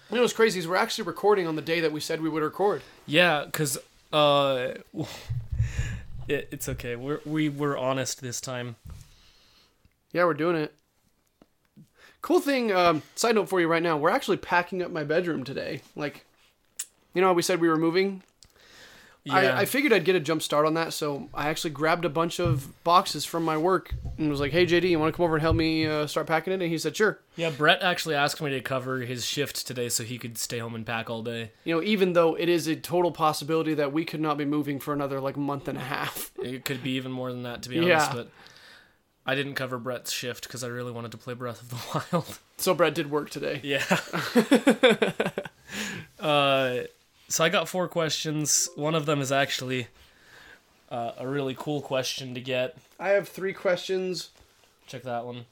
You know what's crazy is we're actually recording on the day that we said we would record. Yeah, because it's okay. We're honest this time. Yeah, we're doing it. Cool thing, side note for you right now, we're actually packing up my bedroom today. Like, you know how we said we were moving? Yeah. I figured I'd get a jump start on that, so I actually grabbed a bunch of boxes from my work and was like, hey, JD, you want to come over and help me start packing it? And he said, sure. Yeah, Brett actually asked me to cover his shift today so he could stay home and pack all day. You know, even though it is a total possibility that we could not be moving for another, like, month and a half. It could be even more than that, to be honest, Yeah. but I didn't cover Brett's shift because I really wanted to play Breath of the Wild. So Brett did work today. Yeah. So I got 4 questions. One of them is actually a really cool question to get. I have 3 questions. Check that one.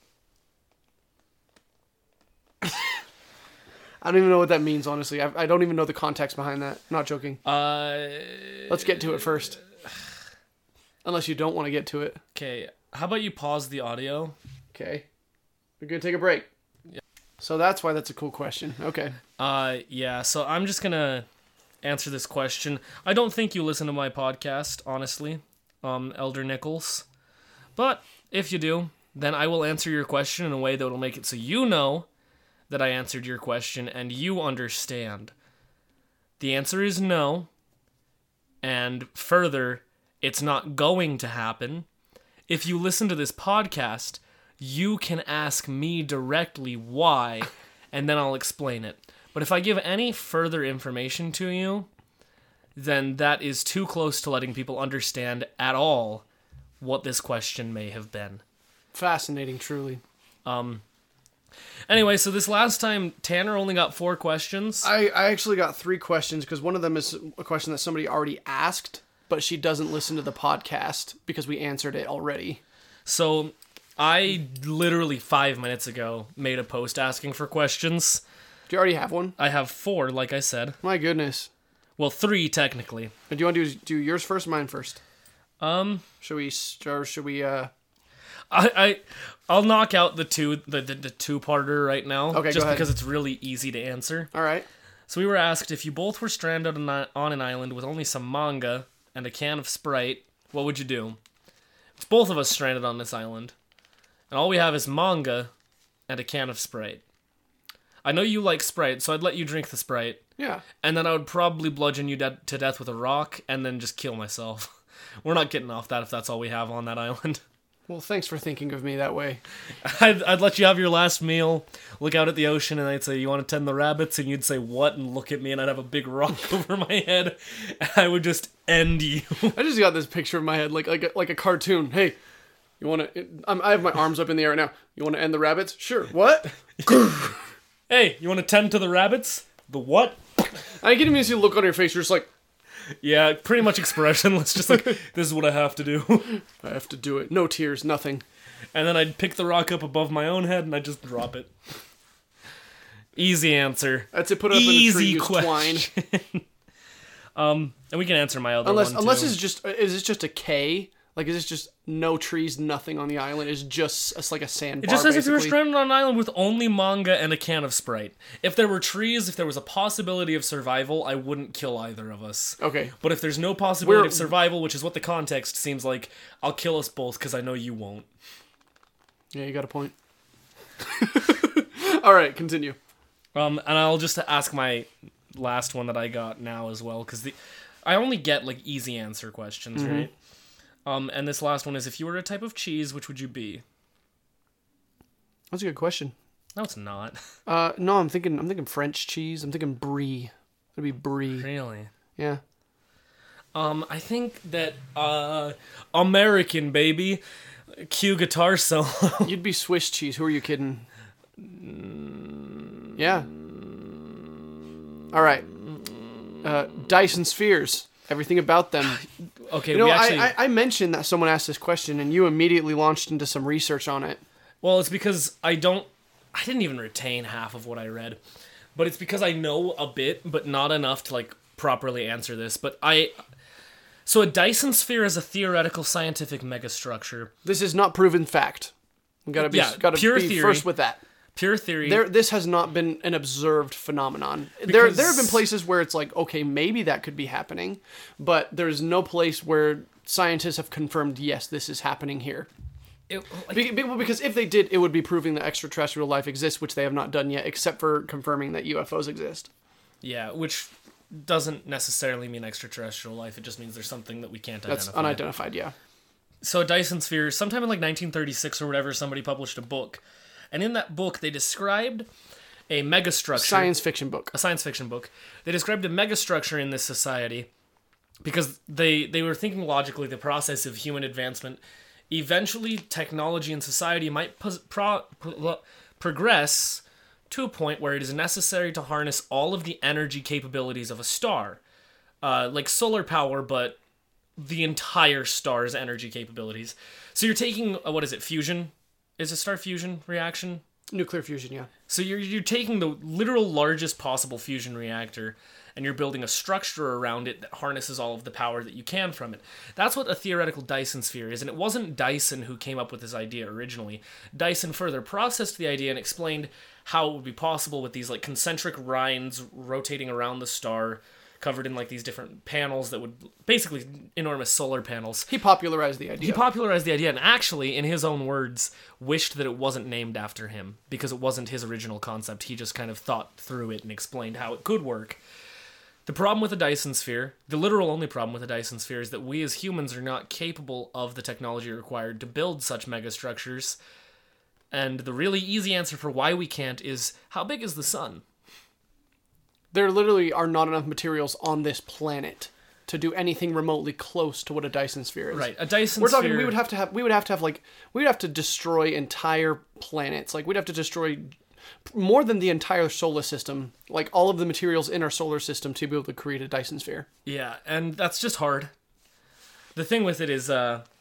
I don't even know what that means, honestly. I don't even know the context behind that. I'm not joking. Let's get to it first. Unless you don't want to get to it. Okay, how about you pause the audio? Okay. We're going to take a break. Yeah. So that's why that's a cool question. Okay. Yeah, so I'm just gonna answer this question. I don't think you listen to my podcast, honestly, Elder Nichols. But if you do, then I will answer your question in a way that will make it so you know that I answered your question and you understand. The answer is no. And further, it's not going to happen. If you listen to this podcast, you can ask me directly why, and then I'll explain it. But if I give any further information to you, then that is too close to letting people understand at all what this question may have been. Fascinating, truly. Anyway, so this last time, Tanner only got 4 questions. I actually got 3 questions because one of them is a question that somebody already asked, but she doesn't listen to the podcast because we answered it already. So I literally 5 minutes ago made a post asking for questions. Do you already have one? I have 4, like I said. My goodness. Well, 3 technically. Do you want to do yours first or mine first? Should we I'll knock out the two-parter right now. Okay, just go ahead. because it's really easy to answer. All right. So we were asked, if you both were stranded on an island with only some manga and a can of Sprite, what would you do? It's both of us stranded on this island. And all we have is manga and a can of Sprite. I know you like Sprite, so I'd let you drink the Sprite. Yeah. And then I would probably bludgeon you to death with a rock and then just kill myself. We're not getting off that if that's all we have on that island. Well, thanks for thinking of me that way. I'd let you have your last meal, look out at the ocean, and I'd say, you want to tend the rabbits? And you'd say, what? And look at me, and I'd have a big rock over my head. And I would just end you. I just got this picture in my head, like a cartoon. Hey, you want to... I have my arms up in the air right now. You want to end the rabbits? Sure. What? Hey, you want to tend to the rabbits? The what? I get to see a look on your face. You're just like... Yeah, pretty much expressionless. Just like, this is what I have to do. I have to do it. No tears, nothing. And then I'd pick the rock up above my own head and I'd just drop it. Easy answer. That's it. Put it up in a tree. Use twine. And we can answer my other unless one too. is it just a K? Like, is this just no trees, nothing on the island? It's just like a sandbar, It just says if you were basically? stranded on an island with only manga and a can of Sprite. If there were trees, if there was a possibility of survival, I wouldn't kill either of us. Okay. But if there's no possibility of survival, which is what the context seems like, I'll kill us both because I know you won't. Yeah, you got a point. All right, continue. And I'll just ask my last one that I got now as well, because I only get like easy answer questions, right? And this last one is, if you were a type of cheese, which would you be? That's a good question. No, it's not. No, I'm thinking French cheese. I'm thinking brie. It'd be brie. Really? Yeah. I think that American, baby. Cue guitar solo. You'd be Swiss cheese. Who are you kidding? Yeah. All right. Dyson spheres. Everything about them. Okay, You know, we actually... I mentioned that someone asked this question, and you immediately launched into some research on it. Well, it's because I didn't even retain half of what I read. But it's because I know a bit, but not enough to, like, properly answer this. So a Dyson sphere is a theoretical scientific megastructure. This is not proven fact. Gotta be pure be theory. first with that. Pure theory. This has not been an observed phenomenon. There have been places where it's like, okay, maybe that could be happening, but there's no place where scientists have confirmed, yes, this is happening here. Because if they did, it would be proving that extraterrestrial life exists, which they have not done yet, except for confirming that UFOs exist. Yeah, which doesn't necessarily mean extraterrestrial life. It just means there's something that we can't identify. That's unidentified, yeah. So Dyson Sphere, sometime in like 1936 or whatever, somebody published a book. And in that book, they described a megastructure. Science fiction book. A science fiction book. They described a megastructure in this society because they were thinking logically the process of human advancement. Eventually, technology and society might progress to a point where it is necessary to harness all of the energy capabilities of a star. Like solar power, but the entire star's energy capabilities. So you're taking, fusion? Is it star fusion reaction? Nuclear fusion, yeah. So you're taking the literal largest possible fusion reactor and you're building a structure around it that harnesses all of the power that you can from it. That's what a theoretical Dyson sphere is, and it wasn't Dyson who came up with this idea originally. Dyson further processed the idea and explained how it would be possible with these like concentric rinds rotating around the star, covered in like these different panels that would basically enormous solar panels. He popularized the idea. And actually, in his own words, wished that it wasn't named after him because it wasn't his original concept. He just kind of thought through it and explained how it could work. The problem with the Dyson sphere, the literal only problem with the Dyson sphere, is that we as humans are not capable of the technology required to build such megastructures. And the really easy answer for why we can't is, how big is the sun? There literally are not enough materials on this planet to do anything remotely close to what a Dyson sphere is. Right, a Dyson sphere. We would have to destroy entire planets. Like, we'd have to destroy more than the entire solar system, like all of the materials in our solar system, to be able to create a Dyson sphere. Yeah, and that's just hard. The thing with it is,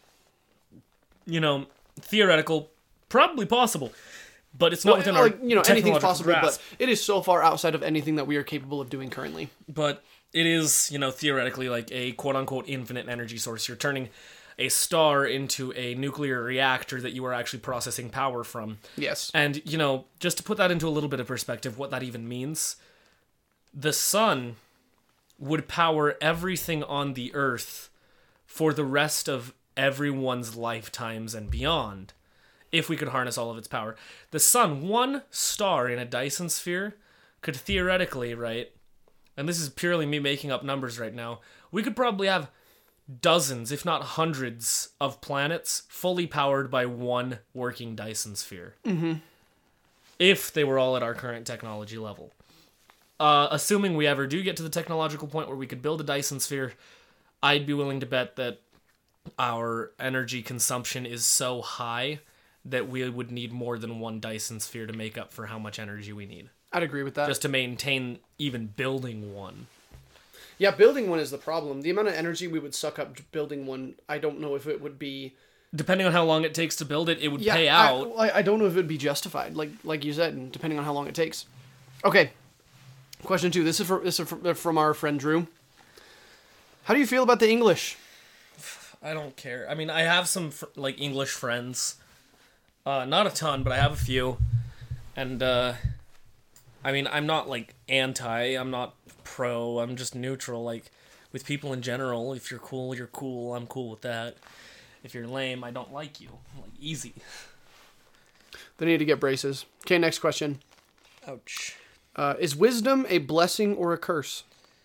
theoretical, probably possible. But it's not within our anything's possible, grasp. But it is so far outside of anything that we are capable of doing currently. But it is, theoretically like a quote-unquote infinite energy source. You're turning a star into a nuclear reactor that you are actually processing power from. Yes. And, just to put that into a little bit of perspective, what that even means, the sun would power everything on the Earth for the rest of everyone's lifetimes and beyond, if we could harness all of its power. The sun, one star in a Dyson sphere, could theoretically, right, and this is purely me making up numbers right now, we could probably have dozens, if not hundreds, of planets fully powered by one working Dyson sphere. Mm-hmm. If they were all at our current technology level. Assuming we ever do get to the technological point where we could build a Dyson sphere, I'd be willing to bet that our energy consumption is so high that we would need more than one Dyson sphere to make up for how much energy we need. I'd agree with that. Just to maintain even building one. Yeah, building one is the problem. The amount of energy we would suck up building one, I don't know if it would be... Depending on how long it takes to build it, it would pay out. I don't know if it would be justified, like you said, and depending on how long it takes. Okay, question 2. This is from our friend Drew. How do you feel about the English? I don't care. I mean, I have some English friends. Not a ton, but I have a few. And, I'm not, anti, I'm not pro, I'm just neutral. With people in general, if you're cool, you're cool, I'm cool with that. If you're lame, I don't like you. Easy. They need to get braces. Okay, next question. Ouch. Is wisdom a blessing or a curse?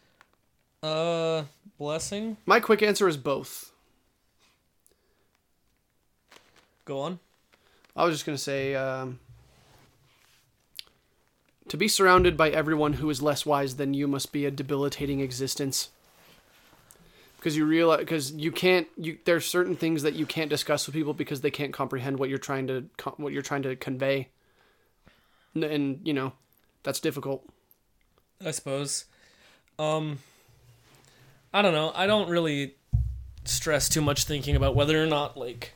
Blessing? My quick answer is both. Go on. I was just going to say, to be surrounded by everyone who is less wise than you must be a debilitating existence. Because there's certain things that you can't discuss with people because they can't comprehend what you're trying to convey. And, that's difficult. I suppose. I don't know. I don't really stress too much thinking about whether or not,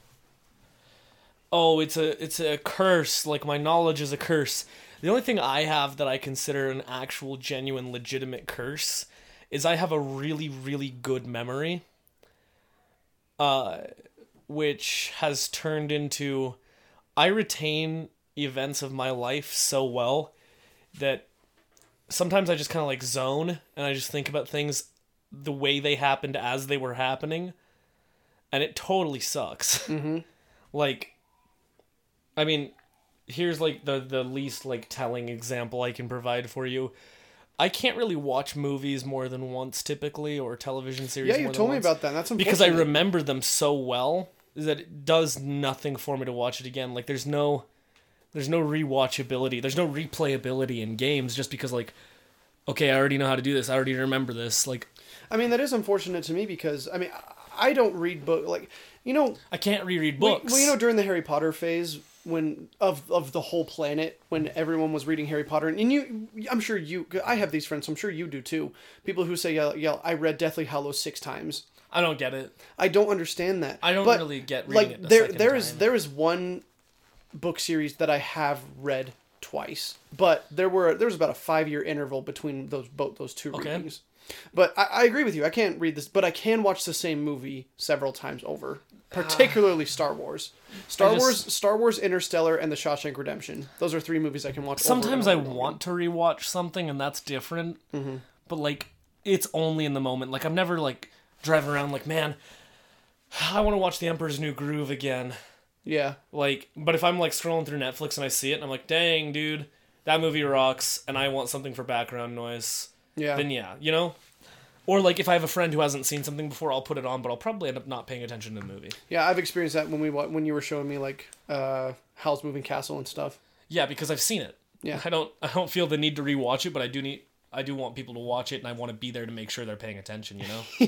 it's a curse, my knowledge is a curse. The only thing I have that I consider an actual, genuine, legitimate curse is I have a really, really good memory, which has turned into, I retain events of my life so well that sometimes I just kind of like zone and I just think about things the way they happened as they were happening, and it totally sucks. Mm-hmm. Like, I mean, here's like the least like telling example I can provide for you. I can't really watch movies more than once typically, or television series. Yeah, you told me about that. That's unfortunate. Because I remember them so well that it does nothing for me to watch it again. Like there's no rewatchability. There's no replayability in games just because like, okay, I already know how to do this. I already remember this. Like, I mean, that is unfortunate to me because I mean, I don't read books. Like, you know, I can't reread books. Well, you know, during the Harry Potter phase, when of the whole planet, when everyone was reading Harry Potter, and you, I'm sure you, I have these friends, so I'm sure you do too. People who say, yeah, I read Deathly Hallows 6 times. I don't get it. I don't understand that. I don't really get reading like, it the second time. There is one book series that I have read twice, but there was about a 5-year interval between those two readings. But I agree with you. I can't read this, but I can watch the same movie several times over. Particularly Star Wars. Star Wars, Interstellar, and The Shawshank Redemption. Those are 3 movies I can watch. Sometimes I want to rewatch something, and that's different. Mm-hmm. But like, it's only in the moment. Like, I'm never like driving around like, man, I want to watch The Emperor's New Groove again. Yeah. Like, but if I'm like scrolling through Netflix and I see it, and I'm like, dang, dude, that movie rocks, and I want something for background noise. Yeah. Then yeah, you know? Or like if I have a friend who hasn't seen something before, I'll put it on, but I'll probably end up not paying attention to the movie. Yeah, I've experienced that when you were showing me like Howl's Moving Castle and stuff. Yeah, because I've seen it. Yeah. I don't feel the need to rewatch it, but I do want people to watch it, and I want to be there to make sure they're paying attention, you know?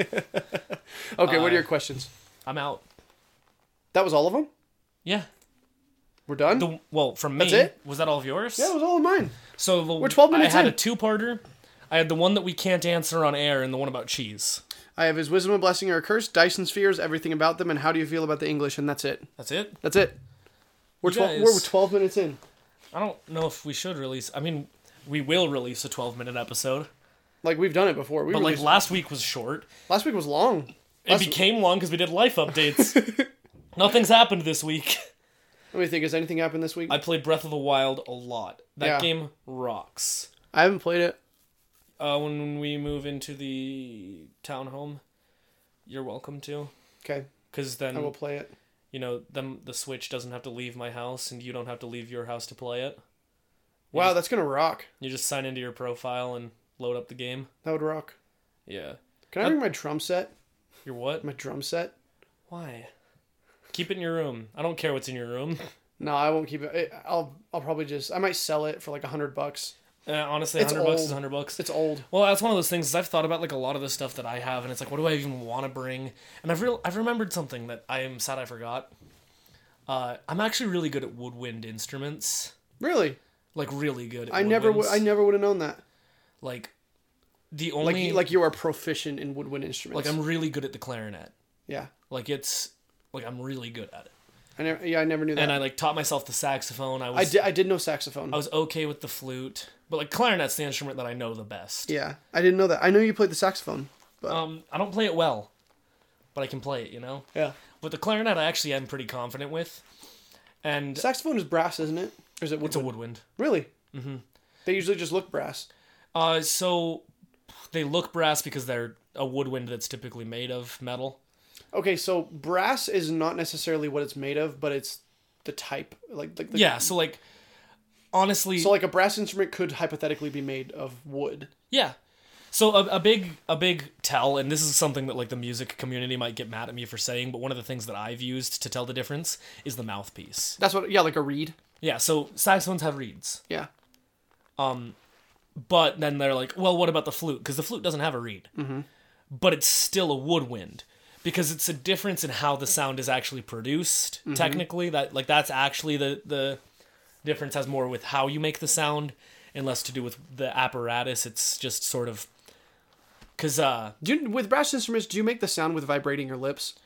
Okay, what are your questions? I'm out. That was all of them? Yeah. We're done? From me. That's it? Was that all of yours? Yeah, it was all of mine. So we're 12 minutes I had in. a 2-parter. I had the one that we can't answer on air and the one about cheese. I have Is Wisdom a Blessing or a Curse, Dyson Spheres, Everything About Them, and How Do You Feel About the English, and that's it. That's it? That's it. We're 12 minutes in. I don't know if we should release... I mean, we will release a 12-minute episode. Like, we've done it before. But like last week was short. Last week was long. It became long because we did life updates. Nothing's happened this week. Let me think. Has anything happened this week? I played Breath of the Wild a lot. That game rocks. I haven't played it. When we move into the townhome, you're welcome to. Okay. Because then I will play it. You know, the Switch doesn't have to leave my house, and you don't have to leave your house to play it. Wow, that's gonna rock. You just sign into your profile and load up the game. That would rock. Yeah. Can I bring my drum set? Your what? My drum set. Why? Keep it in your room. I don't care what's in your room. No, I won't keep it. I'll probably I might sell it for like $100. Honestly, $100 is $100. It's old. Well, that's one of those things. I've thought about like a lot of the stuff that I have, and it's like, what do I even want to bring? And I've remembered something that I am sad I forgot. I'm actually really good at woodwind instruments. Really? Like really good. At I never would have known that. Like the only like you are proficient in woodwind instruments. Like I'm really good at the clarinet. Yeah. Like I'm really good at it. I never knew that. And I like taught myself the saxophone. I did know saxophone. I was okay with the flute, but like clarinet's the instrument that I know the best. Yeah, I didn't know that. I know you played the saxophone, but I don't play it well, but I can play it, you know. Yeah. But the clarinet, I actually am pretty confident with. And saxophone is brass, isn't it? Or is it woodwind? It's a woodwind. Really? Mm-hmm. They usually just look brass. So they look brass because they're a woodwind that's typically made of metal. Okay, so brass is not necessarily what it's made of, but it's the type, yeah. So like, honestly, so like a brass instrument could hypothetically be made of wood. Yeah. So a big tell, and this is something that like the music community might get mad at me for saying, but one of the things that I've used to tell the difference is the mouthpiece. That's what, yeah, like a reed. Yeah. So saxophones have reeds. Yeah. But then they're like, well, what about the flute? Because the flute doesn't have a reed. Mm-hmm. But it's still a woodwind. Because it's a difference in how the sound is actually produced. Mm-hmm. Technically, that's actually the difference has more with how you make the sound and less to do with the apparatus. It's just sort of because with brass instruments, do you make the sound with vibrating your lips?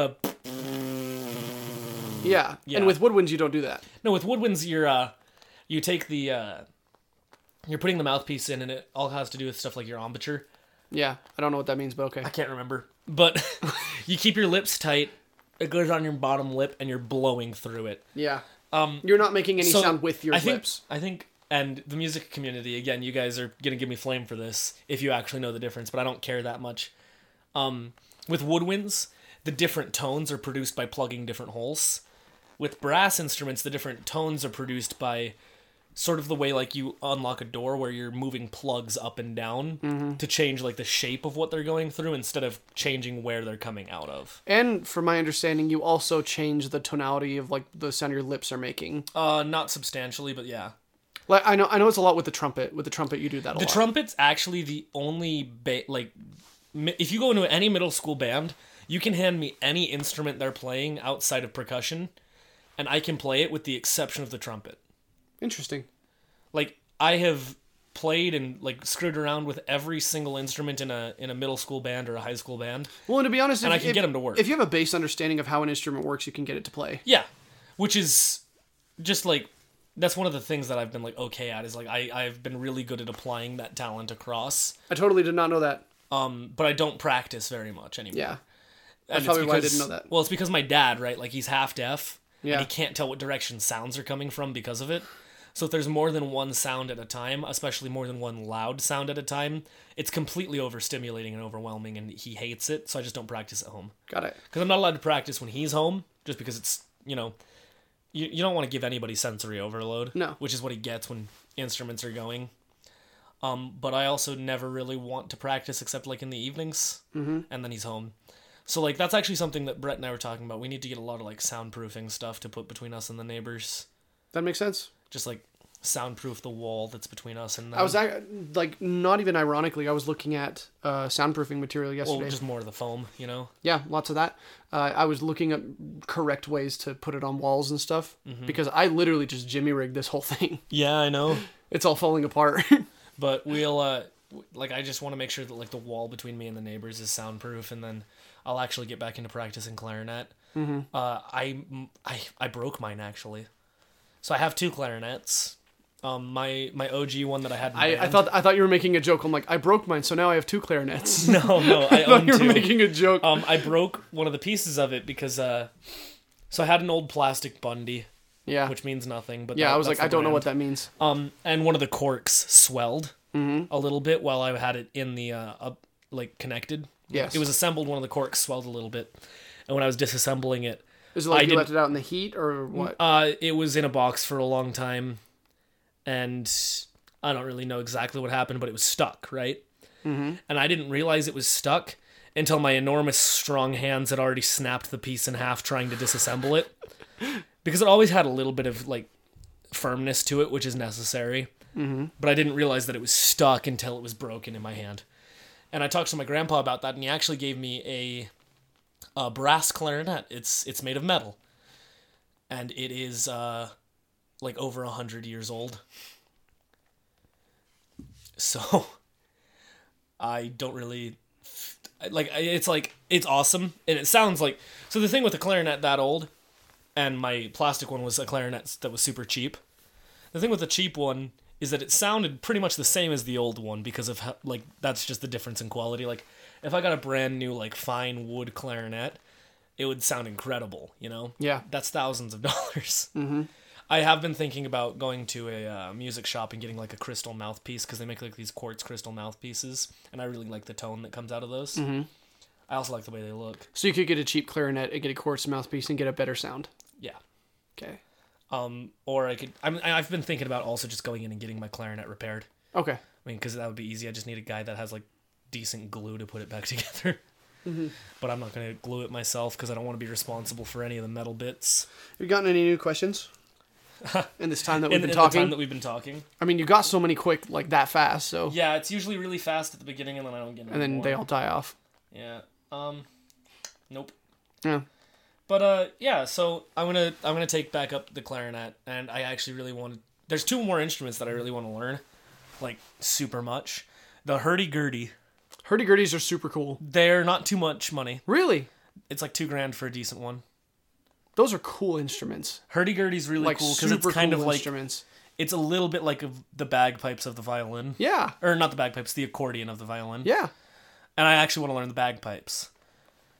Yeah, and with woodwinds you don't do that. No, with woodwinds you take the you're putting the mouthpiece in, and it all has to do with stuff like your embouchure. Yeah, I don't know what that means, but okay. I can't remember. But you keep your lips tight, it goes on your bottom lip, and you're blowing through it. Yeah. You're not making any sound with your lips. I think, and the music community, again, you guys are going to give me flame for this if you actually know the difference, but I don't care that much. With woodwinds, the different tones are produced by plugging different holes. With brass instruments, the different tones are produced by sort of the way like you unlock a door where you're moving plugs up and down to change like the shape of what they're going through instead of changing where they're coming out of. And from my understanding, you also change the tonality of like the sound your lips are making. Not substantially, but yeah. Like I know it's a lot with the trumpet. With the trumpet, you do that a lot. The trumpet's actually the only if you go into any middle school band, you can hand me any instrument they're playing outside of percussion, and I can play it with the exception of the trumpet. Interesting. Like, I have played and like screwed around with every single instrument in a middle school band or a high school band. Well, and to be honest, I can get them to work. If you have a base understanding of how an instrument works, you can get it to play. Yeah, which is just like that's one of the things that I've been like okay at is like I've been really good at applying that talent across. I totally did not know that. But I don't practice very much anymore. Yeah, that's probably why I didn't know that. Well, it's because my dad, right? Like he's half deaf. Yeah. And he can't tell what direction sounds are coming from because of it. So if there's more than one sound at a time, especially more than one loud sound at a time, it's completely overstimulating and overwhelming, and he hates it, so I just don't practice at home. Got it. Because I'm not allowed to practice when he's home, just because it's, you don't want to give anybody sensory overload. No. Which is what he gets when instruments are going. But I also never really want to practice except like in the evenings, and then he's home. So like that's actually something that Brett and I were talking about. We need to get a lot of like soundproofing stuff to put between us and the neighbors. That makes sense. Just like soundproof the wall that's between us and them. I was like, not even ironically, I was looking at soundproofing material yesterday. Well, just more of the foam, you know? Yeah, lots of that. I was looking at correct ways to put it on walls and stuff because I literally just jimmy rigged this whole thing. Yeah, I know. It's all falling apart. But we'll I just want to make sure that like the wall between me and the neighbors is soundproof, and then I'll actually get back into practicing clarinet. I broke mine actually, so I have two clarinets. My OG one that I had. I thought you were making a joke. I'm like, I broke mine, so now I have two clarinets. No, I own you were two. making a joke. I broke one of the pieces of it because so I had an old plastic Bundy. Yeah. Which means nothing. But yeah, I was like, I don't know brand. what that means. And one of the corks swelled a little bit while I had it in the connected. Yes. It was assembled. One of the corks swelled a little bit, and when I was disassembling it, is it like you left it out in the heat or what? It was in a box for a long time, and I don't really know exactly what happened, but it was stuck, right? And I didn't realize it was stuck until my enormous strong hands had already snapped the piece in half trying to disassemble it. Because it always had a little bit of, like, firmness to it, which is necessary. But I didn't realize that it was stuck until it was broken in my hand. And I talked to my grandpa about that, and he actually gave me a brass clarinet. It's made of metal. And it is, like, over 100 years old. So, I don't really... it's awesome. And it sounds like... So the thing with a clarinet that old... And my plastic one was a clarinet that was super cheap. The thing with the cheap one is that it sounded pretty much the same as the old one because of how, like, that's just the difference in quality. Like, if I got a brand new, like, fine wood clarinet, it would sound incredible, you know? Yeah. That's thousands of dollars. I have been thinking about going to a music shop and getting, like, a crystal mouthpiece because they make, like, these quartz crystal mouthpieces, and I really like the tone that comes out of those. I also like the way they look. So you could get a cheap clarinet and get a quartz mouthpiece and get a better sound. Yeah. Okay. Or I could. I've been thinking about also just going in and getting my clarinet repaired. Okay. I mean, because that would be easy. I just need a guy that has like decent glue to put it back together. But I'm not going to glue it myself because I don't want to be responsible for any of the metal bits. Have you gotten any new questions in this time that we've been in talking? the time that we've been talking. I mean, you got so many quick, like that fast. So yeah, it's usually really fast at the beginning, and then I don't get any and then more. they all die off. Yeah. Nope. Yeah. But yeah, so I'm gonna take back up the clarinet, and I actually really want to. There's two more instruments that I really want to learn, like super much. The hurdy-gurdy. Hurdy-gurdies are super cool. They're not too much money. Really? It's like $2,000 for a decent one. Those are cool instruments. Hurdy-gurdy's really like cool because it's kind cool of like instruments. It's a little bit like the bagpipes of the violin. Yeah. Or not the bagpipes, the accordion of the violin. Yeah. And I actually want to learn the bagpipes.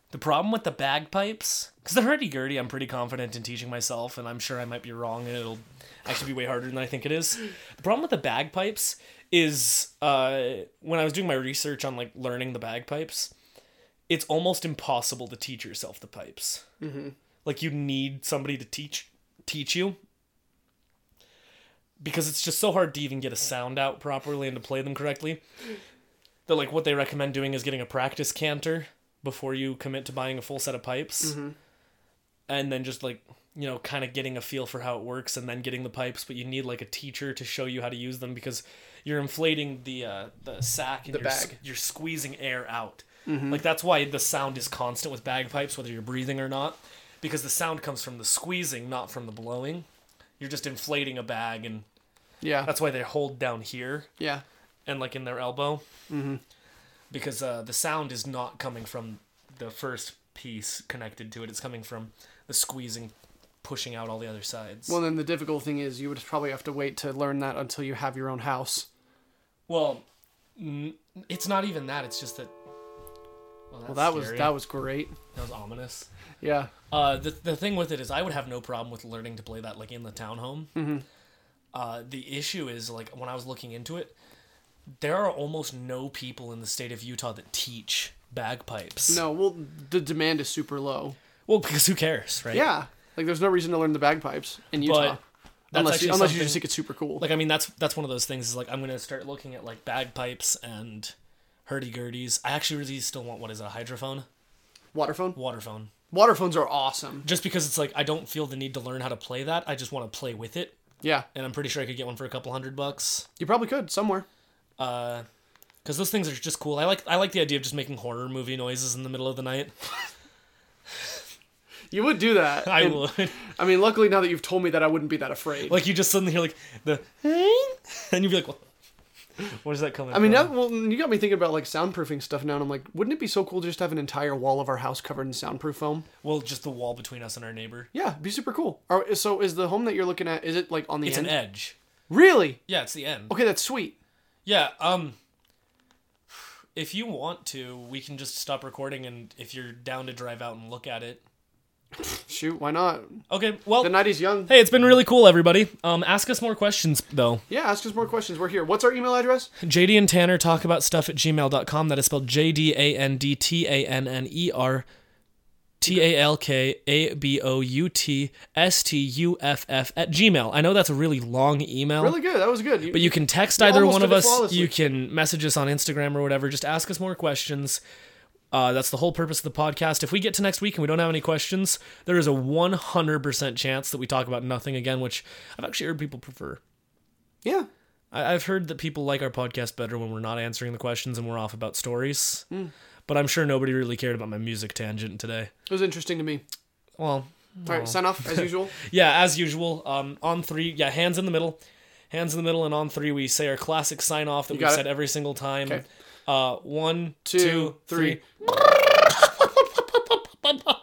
The problem with the bagpipes, because the hurdy-gurdy I'm pretty confident in teaching myself, and I'm sure I might be wrong, and it'll actually be way harder than I think it is. The problem with the bagpipes is, when I was doing my research on, like, learning the bagpipes, it's almost impossible to teach yourself the pipes. Mm-hmm. Like, you need somebody to teach you, because it's just so hard to even get a sound out properly and to play them correctly. That, like, what they recommend doing is getting a practice canter before you commit to buying a full set of pipes. Mm-hmm. And then just, like, you know, kind of getting a feel for how it works and then getting the pipes. But you need, like, a teacher to show you how to use them, because you're inflating the sack and you're squeezing air out. Mm-hmm. Like, that's why the sound is constant with bagpipes, whether you're breathing or not. Because the sound comes from the squeezing, not from the blowing. You're just inflating a bag, and that's why they hold down here. Yeah. And, like, in their elbow. Mm-hmm. Because the sound is not coming from the first piece connected to it. It's coming from the squeezing, pushing out all the other sides. Well, then the difficult thing is you would probably have to wait to learn that until you have your own house. Well, it's not even that. It's just that... Well, that was great. That was ominous. Yeah. The thing with it is I would have no problem with learning to play that, like, in the townhome. Mm-hmm. The issue is, like, when I was looking into it, there are almost no people in the state of Utah that teach bagpipes. No, well, the demand is super low. Well, because who cares, right? Yeah. Like, there's no reason to learn the bagpipes in Utah. Unless you just think it's super cool. Like, I mean, that's one of those things, is, like, I'm going to start looking at, like, bagpipes and hurdy-gurdies. I actually really still want, what is it, a hydrophone? Waterphone? Waterphone. Waterphones are awesome. Just because it's, like, I don't feel the need to learn how to play that. I just want to play with it. Yeah. And I'm pretty sure I could get one for a couple $100. You probably could, somewhere. Because those things are just cool. I like the idea of just making horror movie noises in the middle of the night. You would do that. I would. I mean, luckily now that you've told me that, I wouldn't be that afraid. Like, you just suddenly hear, like, the... And you'd be like, what is that coming from? I mean, you got me thinking about, like, soundproofing stuff now, and I'm like, wouldn't it be so cool to just have an entire wall of our house covered in soundproof foam? Well, just the wall between us and our neighbor. Yeah, it'd be super cool. So is the home that you're looking at, is it, like, on the end? It's an edge. Really? Yeah, it's the end. Okay, that's sweet. Yeah, if you want to, we can just stop recording, and if you're down to drive out and look at it. Shoot, why not? Okay, well... The night is young. Hey, it's been really cool, everybody. Ask us more questions, though. Yeah, ask us more questions. We're here. What's our email address? JD and Tanner talk about stuff at gmail.com. That is spelled JDANDTANNER TALKABOUTSTUFF at Gmail. I know that's a really long email. Really good. That was good. But you can text either one of us. You can message us on Instagram or whatever. Just ask us more questions. That's the whole purpose of the podcast. If we get to next week and we don't have any questions, there is a 100% chance that we talk about nothing again, which I've actually heard people prefer. Yeah. I've heard that people like our podcast better when we're not answering the questions and we're off about stories. But I'm sure nobody really cared about my music tangent today. It was interesting to me. Well. All right, sign off as usual. Yeah, as usual. On 3, hands in the middle. Hands in the middle, and on 3 we say our classic sign off that we've said every single time. Okay. 1, 2, 3.